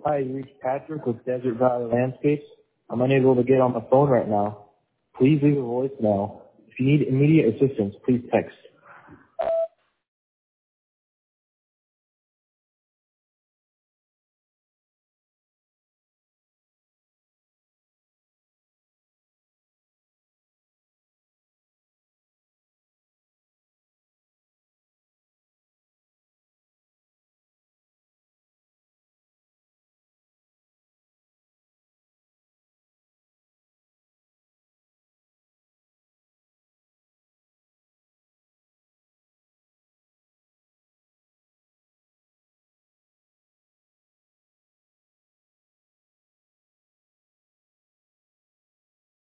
Hi, you reached Patrick with Desert Valley Landscapes. I'm unable to get on the phone right now. Please leave a voicemail. If you need immediate assistance, please text